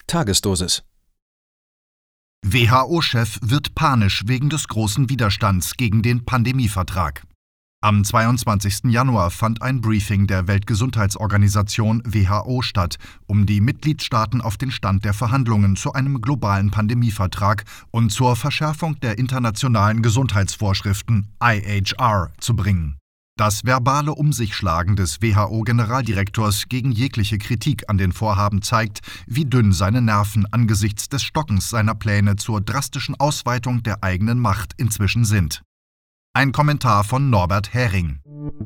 Tagesdosis. WHO-Chef wird panisch wegen des großen Widerstands gegen den Pandemievertrag. Am 22. Januar fand ein Briefing der Weltgesundheitsorganisation WHO statt, um die Mitgliedstaaten auf den Stand der Verhandlungen zu einem globalen Pandemievertrag und zur Verschärfung der internationalen Gesundheitsvorschriften IHR zu bringen. Das verbale Umsichschlagen des WHO-Generaldirektors gegen jegliche Kritik an den Vorhaben zeigt, wie dünn seine Nerven angesichts des Stockens seiner Pläne zur drastischen Ausweitung der eigenen Macht inzwischen sind. Ein Kommentar von Norbert Hering.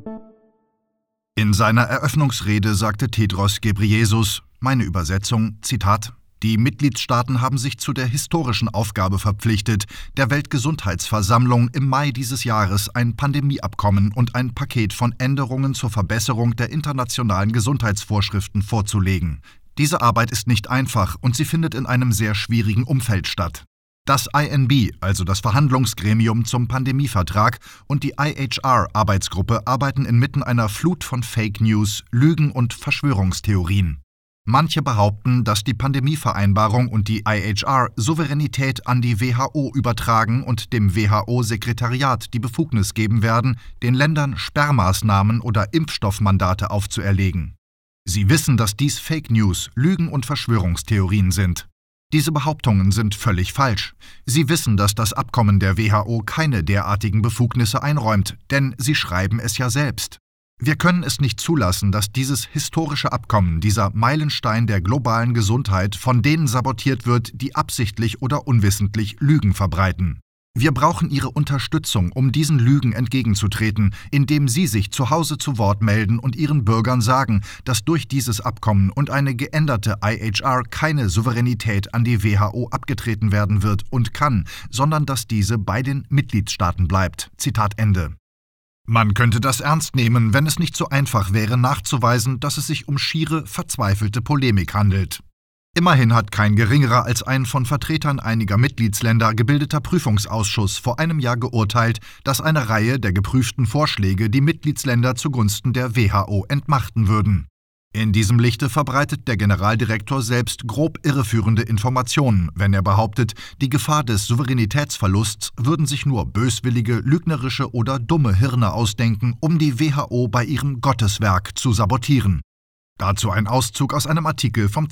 In seiner Eröffnungsrede sagte Tedros Ghebreyesus, meine Übersetzung, Zitat, die Mitgliedstaaten haben sich zu der historischen Aufgabe verpflichtet, der Weltgesundheitsversammlung im Mai dieses Jahres ein Pandemieabkommen und ein Paket von Änderungen zur Verbesserung der internationalen Gesundheitsvorschriften vorzulegen. Diese Arbeit ist nicht einfach und sie findet in einem sehr schwierigen Umfeld statt. Das INB, also das Verhandlungsgremium zum Pandemievertrag, und die IHR-Arbeitsgruppe arbeiten inmitten einer Flut von Fake News, Lügen und Verschwörungstheorien. Manche behaupten, dass die Pandemievereinbarung und die IHR Souveränität an die WHO übertragen und dem WHO-Sekretariat die Befugnis geben werden, den Ländern Sperrmaßnahmen oder Impfstoffmandate aufzuerlegen. Sie wissen, dass dies Fake News, Lügen und Verschwörungstheorien sind. Diese Behauptungen sind völlig falsch. Sie wissen, dass das Abkommen der WHO keine derartigen Befugnisse einräumt, denn sie schreiben es ja selbst. Wir können es nicht zulassen, dass dieses historische Abkommen, dieser Meilenstein der globalen Gesundheit, von denen sabotiert wird, die absichtlich oder unwissentlich Lügen verbreiten. Wir brauchen Ihre Unterstützung, um diesen Lügen entgegenzutreten, indem Sie sich zu Hause zu Wort melden und Ihren Bürgern sagen, dass durch dieses Abkommen und eine geänderte IHR keine Souveränität an die WHO abgetreten werden wird und kann, sondern dass diese bei den Mitgliedstaaten bleibt. Zitat Ende. Man könnte das ernst nehmen, wenn es nicht so einfach wäre, nachzuweisen, dass es sich um schiere, verzweifelte Polemik handelt. Immerhin hat kein geringerer als ein von Vertretern einiger Mitgliedsländer gebildeter Prüfungsausschuss vor einem Jahr geurteilt, dass eine Reihe der geprüften Vorschläge die Mitgliedsländer zugunsten der WHO entmachten würden. In diesem Lichte verbreitet der Generaldirektor selbst grob irreführende Informationen, wenn er behauptet, die Gefahr des Souveränitätsverlusts würden sich nur böswillige, lügnerische oder dumme Hirne ausdenken, um die WHO bei ihrem Gotteswerk zu sabotieren. Dazu ein Auszug aus einem Artikel vom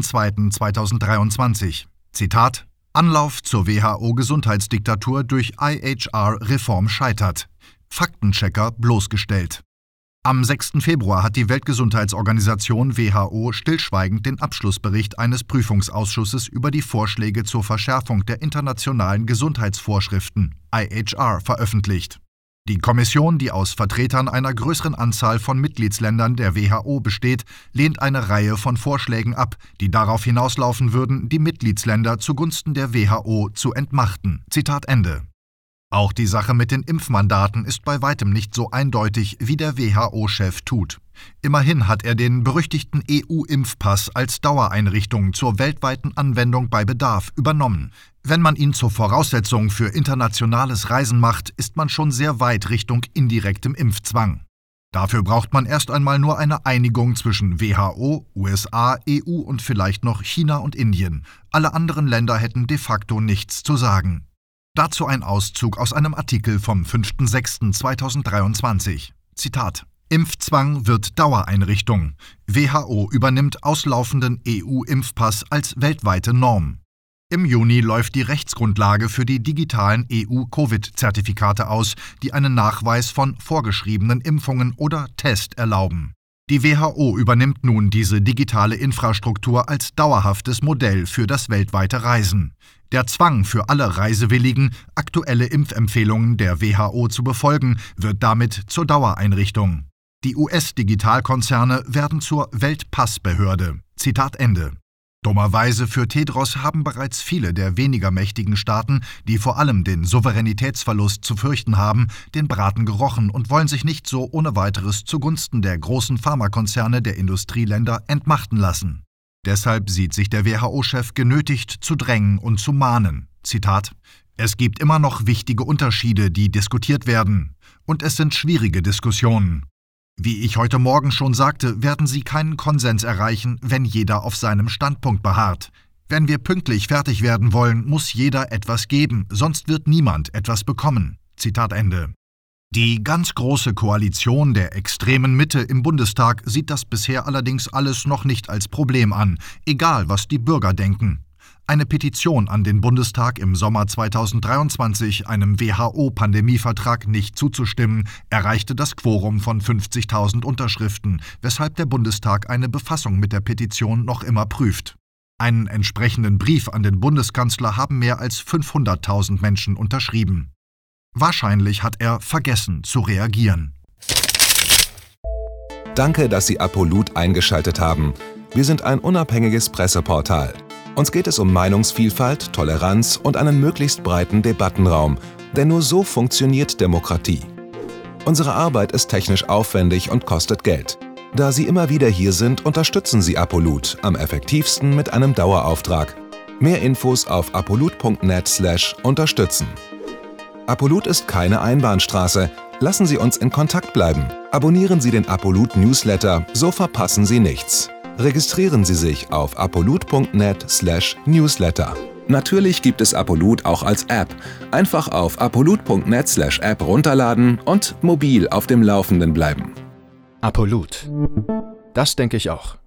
12.02.2023. Zitat: Anlauf zur WHO-Gesundheitsdiktatur durch IHR-Reform scheitert. Faktenchecker bloßgestellt. Am 6. Februar hat die Weltgesundheitsorganisation WHO stillschweigend den Abschlussbericht eines Prüfungsausschusses über die Vorschläge zur Verschärfung der internationalen Gesundheitsvorschriften IHR veröffentlicht. Die Kommission, die aus Vertretern einer größeren Anzahl von Mitgliedsländern der WHO besteht, lehnt eine Reihe von Vorschlägen ab, die darauf hinauslaufen würden, die Mitgliedsländer zugunsten der WHO zu entmachten. Zitat Ende. Auch die Sache mit den Impfmandaten ist bei weitem nicht so eindeutig, wie der WHO-Chef tut. Immerhin hat er den berüchtigten EU-Impfpass als Dauereinrichtung zur weltweiten Anwendung bei Bedarf übernommen. Wenn man ihn zur Voraussetzung für internationales Reisen macht, ist man schon sehr weit Richtung indirektem Impfzwang. Dafür braucht man erst einmal nur eine Einigung zwischen WHO, USA, EU und vielleicht noch China und Indien. Alle anderen Länder hätten de facto nichts zu sagen. Dazu ein Auszug aus einem Artikel vom 5.06.2023. Zitat: Impfzwang wird Dauereinrichtung. WHO übernimmt auslaufenden EU-Impfpass als weltweite Norm. Im Juni läuft die Rechtsgrundlage für die digitalen EU-Covid-Zertifikate aus, die einen Nachweis von vorgeschriebenen Impfungen oder Test erlauben. Die WHO übernimmt nun diese digitale Infrastruktur als dauerhaftes Modell für das weltweite Reisen. Der Zwang für alle Reisewilligen, aktuelle Impfempfehlungen der WHO zu befolgen, wird damit zur Dauereinrichtung. Die US-Digitalkonzerne werden zur Weltpassbehörde. Zitat Ende. Dummerweise für Tedros haben bereits viele der weniger mächtigen Staaten, die vor allem den Souveränitätsverlust zu fürchten haben, den Braten gerochen und wollen sich nicht so ohne weiteres zugunsten der großen Pharmakonzerne der Industrieländer entmachten lassen. Deshalb sieht sich der WHO-Chef genötigt, zu drängen und zu mahnen. Zitat: Es gibt immer noch wichtige Unterschiede, die diskutiert werden. Und es sind schwierige Diskussionen. Wie ich heute Morgen schon sagte, werden Sie keinen Konsens erreichen, wenn jeder auf seinem Standpunkt beharrt. Wenn wir pünktlich fertig werden wollen, muss jeder etwas geben, sonst wird niemand etwas bekommen. Zitat Ende. Die ganz große Koalition der extremen Mitte im Bundestag sieht das bisher allerdings alles noch nicht als Problem an, egal was die Bürger denken. Eine Petition an den Bundestag im Sommer 2023, einem WHO-Pandemievertrag nicht zuzustimmen, erreichte das Quorum von 50.000 Unterschriften, weshalb der Bundestag eine Befassung mit der Petition noch immer prüft. Einen entsprechenden Brief an den Bundeskanzler haben mehr als 500.000 Menschen unterschrieben. Wahrscheinlich hat er vergessen zu reagieren. Danke, dass Sie Apolut eingeschaltet haben. Wir sind ein unabhängiges Presseportal. Uns geht es um Meinungsvielfalt, Toleranz und einen möglichst breiten Debattenraum, denn nur so funktioniert Demokratie. Unsere Arbeit ist technisch aufwendig und kostet Geld. Da Sie immer wieder hier sind, unterstützen Sie Apolut am effektivsten mit einem Dauerauftrag. Mehr Infos auf apolut.net/unterstützen. Apolut ist keine Einbahnstraße. Lassen Sie uns in Kontakt bleiben. Abonnieren Sie den Apolut Newsletter, so verpassen Sie nichts. Registrieren Sie sich auf apolut.net/newsletter. Natürlich gibt es Apolut auch als App. Einfach auf apolut.net/app runterladen und mobil auf dem Laufenden bleiben. Apolut. Das denke ich auch.